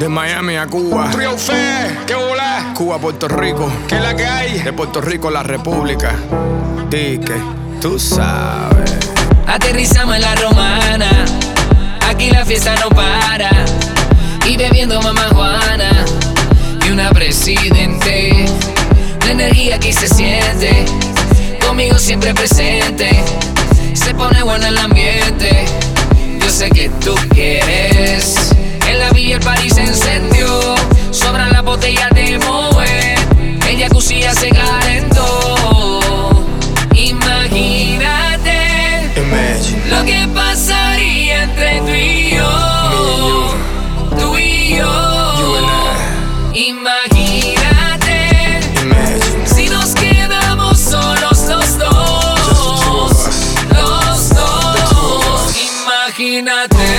De Miami a Cuba. Trio Fe, ¿qué volá? Cuba a Puerto Rico. ¿Qué es la que hay? De Puerto Rico a la República. Dique, tú sabes. Aterrizamos en la Romana. Aquí la fiesta no para. Y bebiendo mamá Juana y una presidente. La energía aquí se siente. Conmigo siempre presente. Se pone bueno el ambiente. Yo sé que tú quieres. En la villa el party se encendió. Sobran las botellas de Moet. El jacuzzi ya se calentó. Imagínate lo que pasaría entre tú y yo. Tú y yo. Imagínate si nos quedamos solos los dos. Los dos. Imagínate.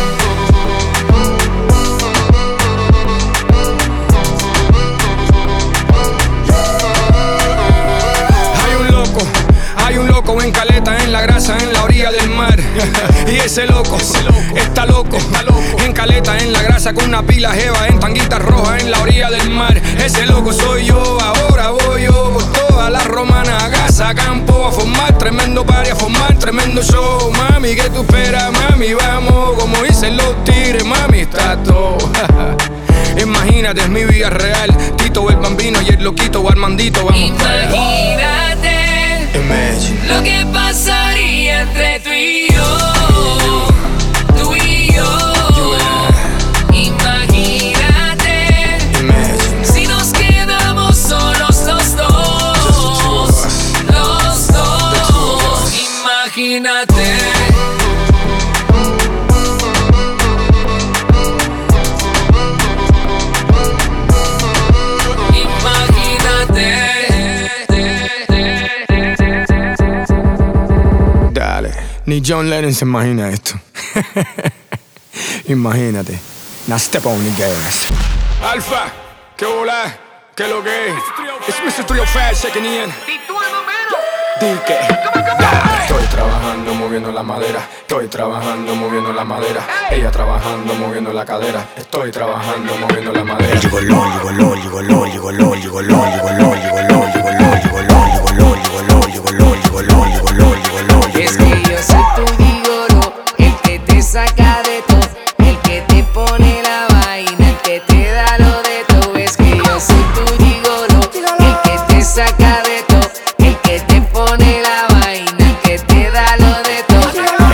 En Caleta, en la grasa, en la orilla del mar. Y ese loco está loco. En Caleta, en la grasa, con una pila jeva, en tanguita roja, en la orilla del mar. Ese loco soy yo, ahora voy yo por toda la romana, a casa, a campo, a formar tremendo party, a formar tremendo show. Mami, ¿qué tú esperas? Mami, vamos, como dicen los tigres, mami, está todo. Imagínate, es mi vida real. Tito, el Bambino y el loquito, Armandito, vamos. Imagínate lo que pasaría entre tú y yo. Tú y yo. Imagínate si nos quedamos solos los dos. Los dos. Imagínate. Ni John Lennon se imagina esto. Imagínate. Now step on the gas. Alfa, ¿qué volá? ¿Qué lo que es? It's Mr. Trio Fe checking in. Dique. Estoy trabajando moviendo la madera. Estoy trabajando moviendo la madera. Ella trabajando moviendo la cadera. Estoy trabajando moviendo la madera. Es que yo soy tu gigolo, el que te saca de todo, el que te pone la vaina, el que te da lo de todo. Es que yo soy tu gigolo, el que te saca de todo, el que te pone la vaina, el que te da lo de todo.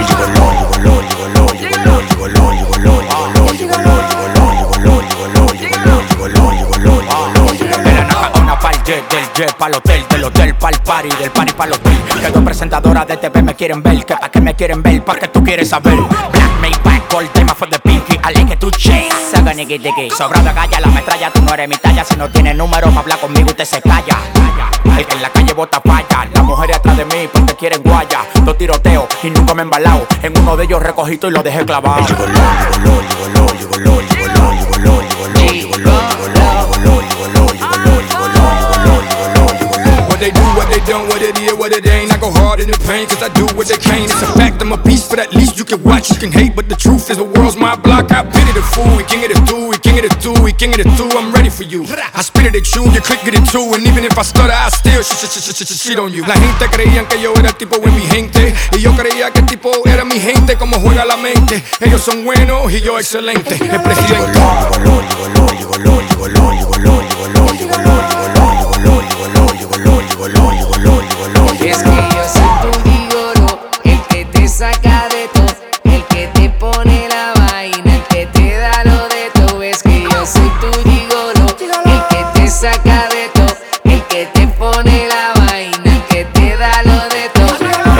Del jet pa'l hotel, del hotel pa'l party, del party pa'l hotel. Que dos presentadoras de TV me quieren ver, que pa' que me quieren ver, pa' que tú quieres saber. Black Maybach, gold tema for the pinky, I like it to chase, saga nigga diggy. Sobrado calla la metralla, tú no eres mi talla. Si no tienes número, me habla conmigo y te se calla. El que en la calle bota falla, las mujeres atrás de mí porque quieren guaya. Dos tiroteos y nunca me he embalado. En uno de ellos recogito y lo dejé clavado. What they do, what they don't, what it is, what it ain't. I go hard in the pain, cause I do what they can't. It's a fact, I'm a beast, but at least you can watch, you can hate. But the truth is the world's my block. I pity the fool, we king of the two, we king of the two, we king of the two. I'm ready for you. I spit it at you, you click it at two. And even if I stutter, I still shit on you. La gente creían que yo era el tipo de mi gente, y yo creía que el tipo era mi gente. Como juega la mente, ellos son buenos y yo excelente. El presidente. Es que yo soy tu gigolo, el que te saca de todo, el que te pone la vaina, el que te da lo de todo. Es que yo soy tu gigolo, el que te saca de todo, el que te pone la vaina, el que te da lo de todo.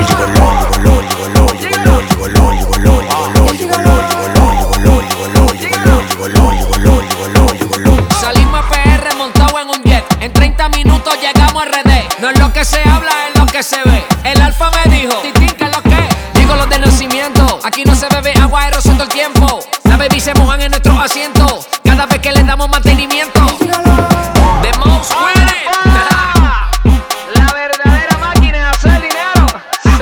Salimos a PR montado en un jet, en 30 minutos llegamos a RD. No es lo que se habla, es lo que se ve. El alfa me dijo, Titín, ¿qué es lo que? Digo los de nacimiento. Aquí no se bebe agua aerosa todo el tiempo. La baby se mojan en nuestros asientos cada vez que le damos mantenimiento. The most winning. La verdadera máquina de hacer dinero.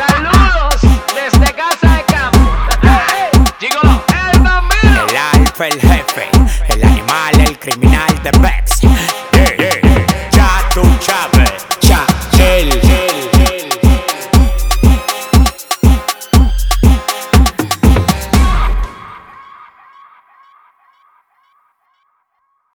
Saludos desde casa de campo. Gigolo, el Bambino. El alfa, el jefe, el animal, el criminal de Bex.